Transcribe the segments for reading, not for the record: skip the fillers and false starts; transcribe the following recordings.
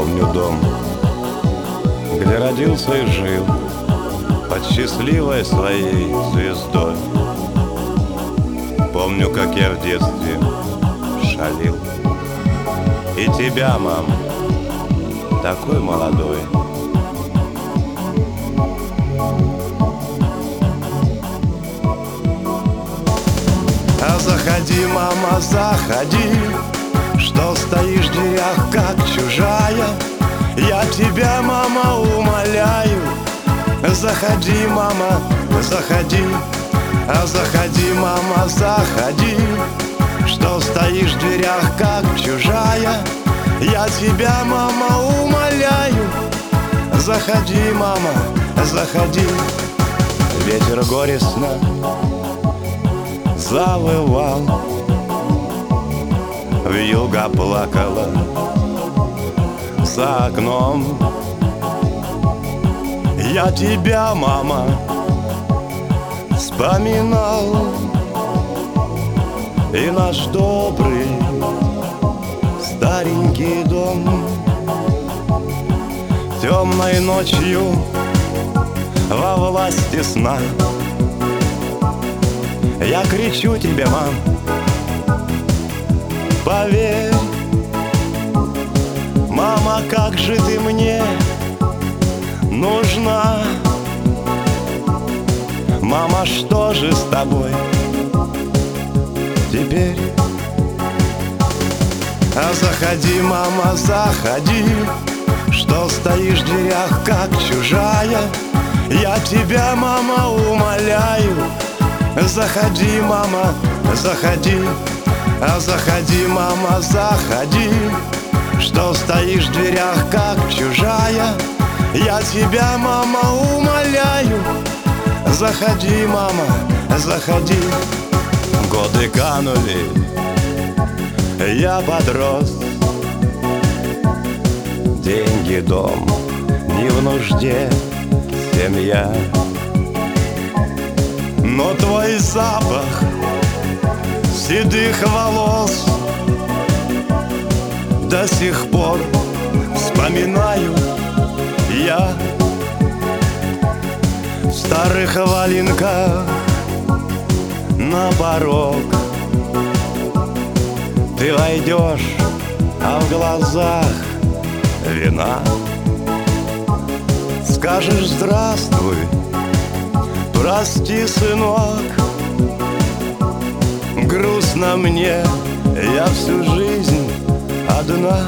Помню дом, где родился и жил под счастливой своей звездой. Помню, как я в детстве шалил. И тебя, мам, такой молодой. А заходи, мама, заходи, что стоишь в дверях, как чужая. Я тебя, мама, умоляю. Заходи, мама, заходи. А заходи, мама, заходи, что стоишь в дверях, как чужая. Я тебя, мама, умоляю. Заходи, мама, заходи. Ветер горестно завывал, вьюга плакала за окном. Я тебя, мама, вспоминал, и наш добрый старенький дом. Темной ночью во власти сна я кричу тебе, мам, поверь, мама, как же ты мне нужна. Мама, что же с тобой теперь? А заходи, мама, заходи, что стоишь в дверях, как чужая. Я тебя, мама, умоляю. Заходи, мама, заходи. А заходи, мама, заходи, что стоишь в дверях, как чужая. Я тебя, мама, умоляю. Заходи, мама, заходи. Годы канули, я подрос. Деньги, дом, не в нужде семья. Но твой запах седых волос до сих пор вспоминаю я. В старых валенках на порог ты войдешь, а в глазах вина. Скажешь здравствуй, прости, сынок, грустно мне, я всю жизнь одна.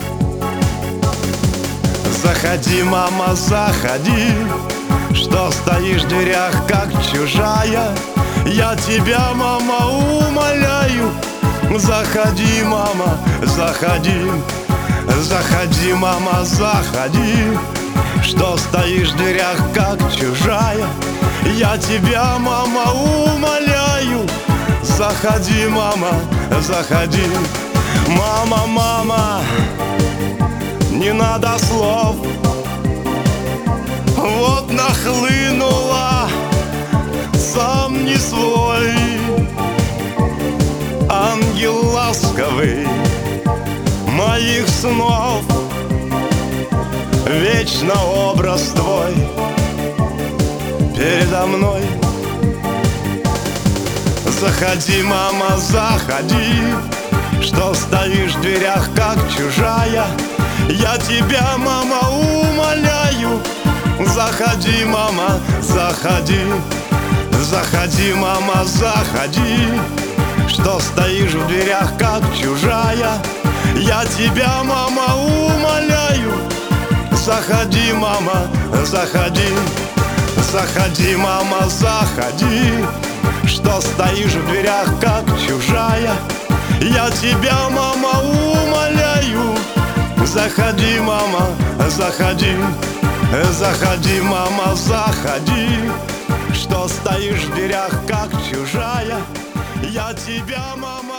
Заходи, мама, заходи, что стоишь в дверях, как чужая. Я тебя, мама, умоляю. Заходи, мама, заходи. Заходи, мама, заходи, что стоишь в дверях, как чужая. Я тебя, мама, умоляю. Заходи, мама, заходи. Мама, мама, не надо слов. Вот нахлынула, сам не свой. Ангел ласковый моих снов, вечно образ твой передо мной. Заходи, мама, заходи, что стоишь в дверях, как чужая. Я тебя, мама, умоляю. Заходи, мама, заходи. Заходи, мама, заходи, что стоишь в дверях, как чужая. Я тебя, мама, умоляю. Заходи, мама, заходи. Заходи, мама, заходи, что стоишь в дверях, как чужая. Я тебя, мама, умоляю. Заходи, мама, заходи. Заходи, мама, заходи, что стоишь в дверях, как чужая. Я тебя, мама,